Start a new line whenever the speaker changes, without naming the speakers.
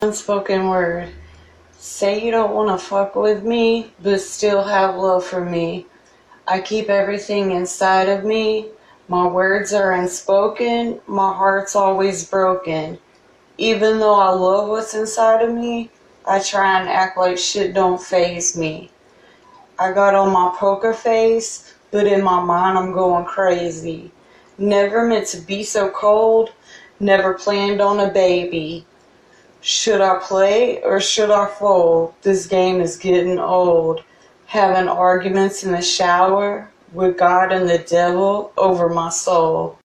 Unspoken word. Say you don't want to fuck with me, but still have love for me. I keep everything inside of me. My words are unspoken. My heart's always broken. Even though I love what's inside of me, I try and act like shit don't faze me. I got on my poker face, but in my mind I'm going crazy. Never meant to be so cold. Never planned on a baby. Should I play or should I fold? This game is getting old. Having arguments in the shower with God and the devil over my soul.